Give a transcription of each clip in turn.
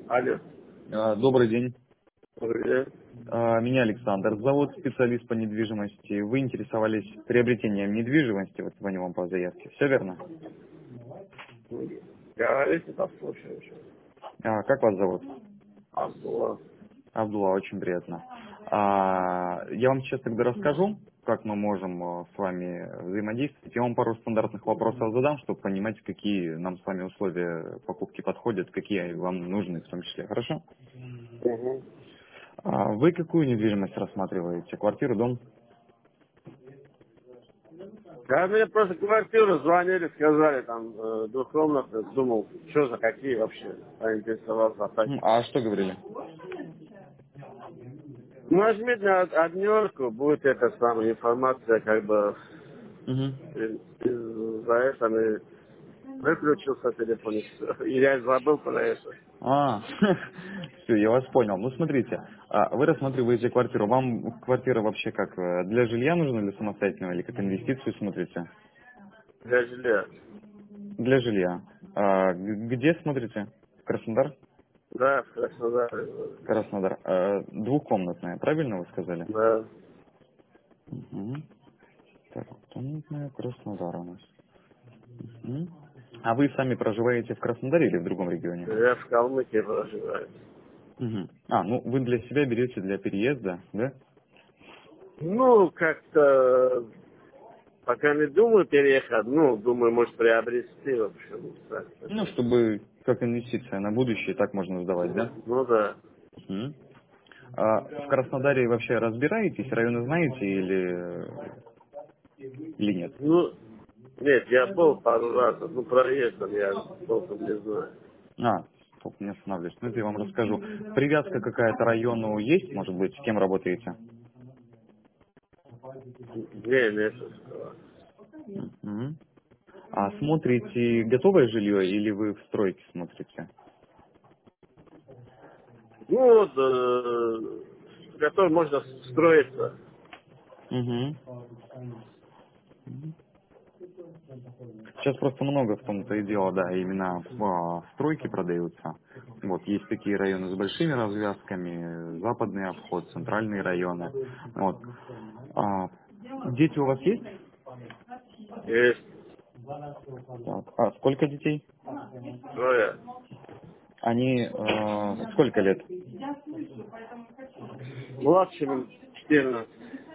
Алло. Добрый день. Привет. Меня Александр зовут, специалист по недвижимости. Вы интересовались приобретением недвижимости, вот звоню вам по заявке. Все верно? Говорите, послушаю еще. Как вас зовут? Абдулла. Абдулла, очень приятно. Я вам сейчас тогда расскажу, как мы можем с вами взаимодействовать. Я вам пару стандартных вопросов задам, чтобы понимать, какие нам с вами условия покупки подходят, какие вам нужны в том числе. Хорошо? Угу. Вы какую недвижимость рассматриваете? Квартиру, дом? Да, мне просто квартиру звонили, сказали, там, двухкомнатную, думал, что за какие вообще, поинтересовался. А так. А что говорили? Нажмите на однерку, будет эта самая информация, как бы, Мгм. из-за этого и выключился телефон, и всё. И я забыл про это. Все, я вас понял. Ну, смотрите, вы рассматриваете квартиру. Вам квартира вообще как, для жилья нужна или самостоятельного, или как инвестицию смотрите? Для жилья. Для жилья. Где смотрите? Краснодар? Да, в Краснодаре. Краснодар. Двухкомнатная, правильно вы сказали? Да. Мгм. Так, двухкомнатная Краснодар у нас. Мгм. А вы сами проживаете в Краснодаре или в другом регионе? Я в Калмыкии проживаю. Мгм. Ну вы для себя берете для переезда, да? Ну, как-то пока не думаю переехать, ну, думаю, может приобрести, в общем, так, Ну, такое. чтобы как инвестиция на будущее, так можно сдавать, да? Ну да. Мгм. В Краснодаре вообще разбираетесь, районы знаете или нет? Ну, нет, я был пару раз, ну, проездом я толком не знаю. Только не останавливаюсь. Ну, это я вам расскажу. Привязка какая-то району есть, может быть, с кем работаете? Не, нету такого. Мгм. Смотрите готовое жилье или вы в стройке смотрите? Ну, вот, готов можно строиться. Мгм. Сейчас просто много в том-то и дело, да, именно стройки продаются. Вот, есть такие районы с большими развязками, западный обход, центральные районы. Вот. А, Дети у вас есть? Есть Так. Сколько детей? трое. Они сколько лет? Младшим 14.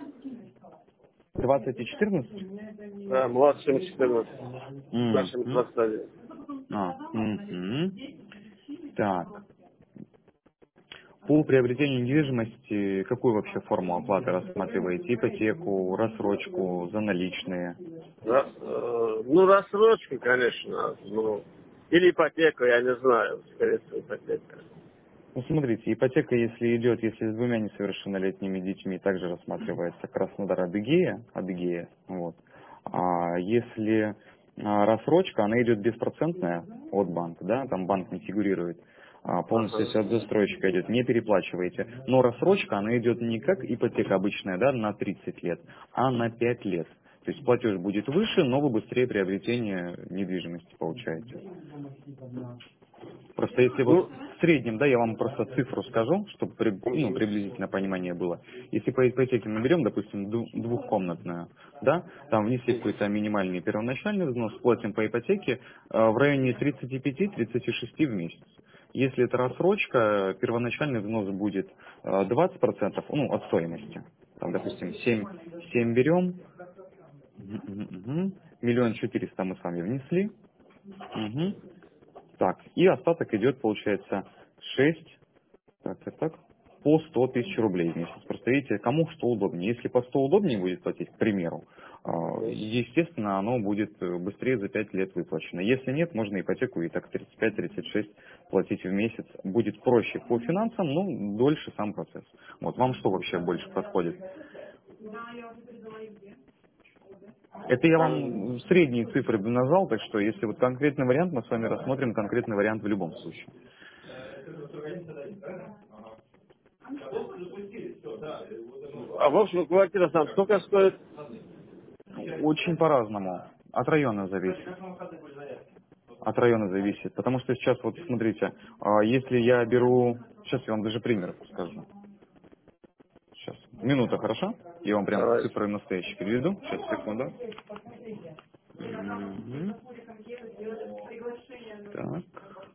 20 и 14? Да, младшим 14. Старшим Мгм. 21. Мгм. Так. По приобретению недвижимости какую вообще форму оплаты рассматриваете? Ипотеку, рассрочку, за наличные? Ну, рассрочку, конечно, ну, или ипотеку, я не знаю, скорее всего, ипотека. Ну, смотрите, ипотека, если идет, если с двумя несовершеннолетними детьми, также рассматривается Краснодар Адыгея, вот. А если рассрочка, она идет беспроцентная от банка, да, там банк не фигурирует, полностью Ага. все от застройщика идет, не переплачиваете. Но рассрочка, она идет не как ипотека обычная, да, на 30 лет, а на 5 лет. То есть платеж будет выше, но вы быстрее приобретение недвижимости получаете. Просто если вот Ну, в среднем, да, я вам просто цифру скажу, чтобы угу. приблизительно понимание было. Если по ипотеке мы берем, допустим, двухкомнатную, да, там внесли Угу. какой-то минимальный первоначальный взнос, платим по ипотеке в районе 35-36 в месяц. Если это рассрочка, первоначальный взнос будет 20%, ну, от стоимости. Там, допустим, 7 берем, миллион четыреста мы с вами внесли. Мгм. Так, и остаток идет, получается, 6, так, по 100 тысяч рублей в месяц. Просто видите, кому что удобнее. Если по 100 удобнее будет платить, к примеру, Угу. естественно, оно будет быстрее за 5 лет выплачено. Если нет, можно ипотеку и так 35-36 платить в месяц. Будет проще по финансам, но дольше сам процесс. Вот вам что вообще больше подходит? Это я вам средние цифры назвал, так что если вот конкретный вариант, мы с вами рассмотрим конкретный вариант в любом случае. А в общем, квартира там сколько стоит? Очень по-разному. От района зависит. От района зависит. Потому что сейчас, вот смотрите, если я беру... Сейчас я вам даже пример скажу. Сейчас. Минута, хорошо? Я вам прям Давай. цифры настоящие переведу. Сейчас, секунду. Мгм. Так.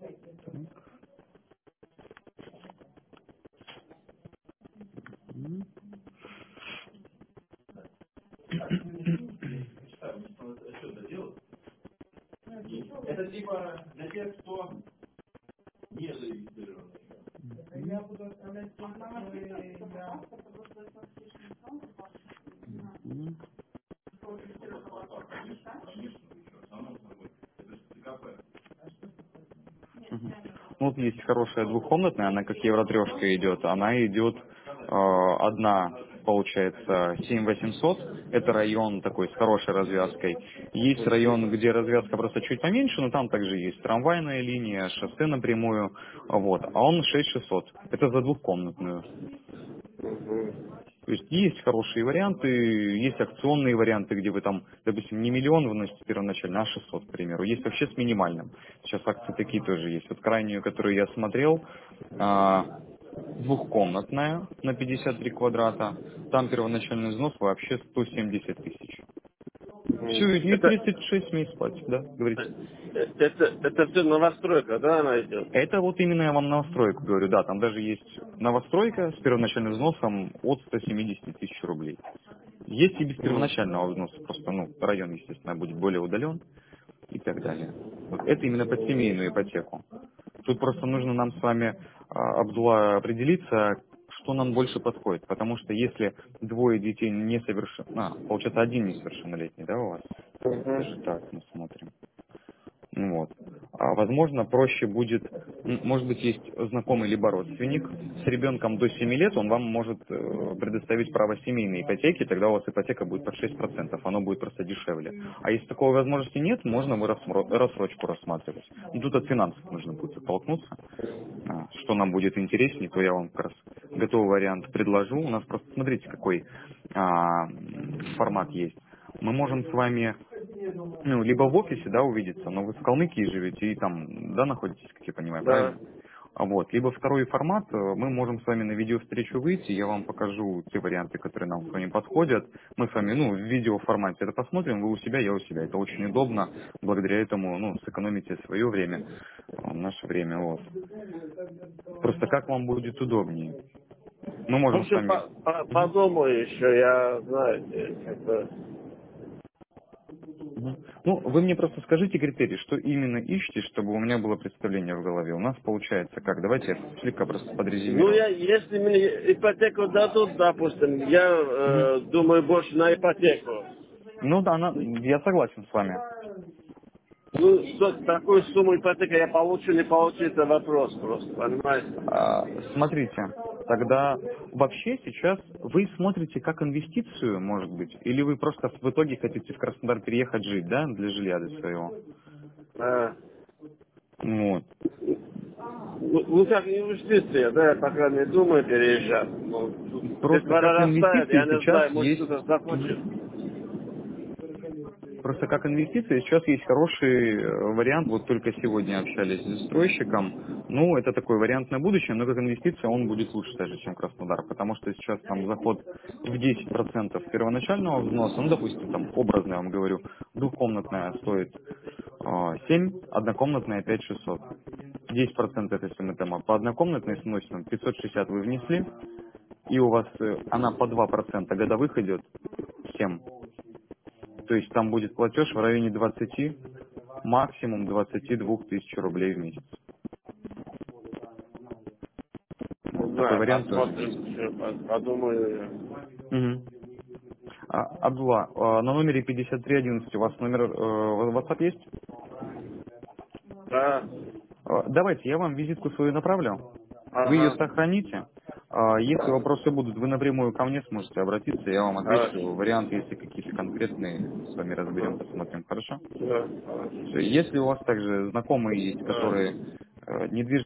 Мгм. Ну, вот есть хорошая двухкомнатная, она как евротрешка идет. Она идет одна, получается, 7800. Это район такой с хорошей развязкой. Есть район, где развязка просто чуть поменьше, но там также есть трамвайная линия, шоссе напрямую. Вот. А он 6600. Это за двухкомнатную. Мгм. То есть хорошие варианты, есть акционные варианты, где вы там, допустим, не миллион выносите первоначально, а 600, к примеру. Есть вообще с минимальным. Сейчас акции такие тоже есть. Вот крайнюю, которую я смотрел, двухкомнатная на 53 квадрата. Там первоначальный взнос вообще 170 тысяч. Все, Мгм. и 36 месяцев платить, да, говорите. Это все новостройка, да, она идет? Это вот именно я вам новостройку говорю, да, там даже есть новостройка с первоначальным взносом от 170 тысяч рублей. Есть и без Мгм. первоначального взноса, просто, ну, район, естественно, будет более удален и так далее. Вот это именно под семейную ипотеку. Тут просто нужно нам с вами, Абдулла, определиться, что нам больше подходит. Потому что если двое детей несовершеннолетних, получается, один несовершеннолетний, да, у вас? Даже Мгм. так мы смотрим. Ну вот. Возможно, проще будет, может быть, есть знакомый либо родственник с ребенком до 7 лет, он вам может предоставить право семейной ипотеки, тогда у вас ипотека будет под 6%, оно будет просто дешевле. А если такой возможности нет, можно вы рассрочку рассматривать. Ну, тут от финансов нужно будет оттолкнуться. Что нам будет интереснее, то я вам как раз готовый вариант предложу. У нас просто, смотрите, какой формат есть. Мы можем с вами ну, либо в офисе, да, увидеться, но вы в Калмыкии живете и там, да, находитесь, как я понимаю, Да. правильно? Вот. Либо второй формат, мы можем с вами на видеовстречу выйти, я вам покажу те варианты, которые нам с вами подходят. Мы с вами, ну, в видеоформате это посмотрим, вы у себя, я у себя. Это очень удобно, благодаря этому, ну, сэкономите свое время, наше время, вот. Просто как вам будет удобнее? Мы В можем с общем, вами... Мгм. подумаю еще, я, знаете, как-то... Мгм. Ну, вы мне просто скажите критерии, что именно ищете, чтобы у меня было представление в голове. У нас получается как? Давайте я слегка просто Ну, подрезюмирую. если мне ипотеку дадут, допустим, я Мгм. думаю больше на ипотеку. Ну да, я согласен с вами. Ну, такую сумму ипотеки я получу, не получу, это вопрос просто, понимаете? Смотрите, тогда вообще сейчас вы смотрите как инвестицию, может быть, или вы просто в итоге хотите в Краснодар переехать жить, да, для жилья для своего? А, Вот. ну, как инвестиция, да, я пока не думаю переезжать. Ну, Просто детвора как растает, инвестиции я не сейчас знаю, может есть кто-то захочет. Просто как инвестиции сейчас есть хороший вариант, вот только сегодня общались с застройщиком, ну это такой вариант на будущее, но как инвестиция он будет лучше даже, чем Краснодар, потому что сейчас там заход в 10% первоначального взноса, ну допустим там образно я вам говорю, двухкомнатная стоит 7, однокомнатная 5600. 10% это если мы там по однокомнатной сносим, 560 вы внесли, и у вас она по 2% годовых идет, 7. То есть там будет платеж в районе 20, максимум 22 тысяч рублей в месяц. Не Вот такой знаю, вариант тоже есть. посмотрим, еще подумаю. Мгм. Абдулла, на номере 5311 у вас номер WhatsApp есть? Да, Давайте, я вам визитку свою направлю. Вы ее ага, сохраните. Если вопросы будут, вы напрямую ко мне сможете обратиться, я вам отвечу. хорошо. Варианты, если какие-то конкретные, с вами разберем, Ага, посмотрим, хорошо? да, хорошо. Всё. Если у вас также знакомые есть, Да. которые недвижимость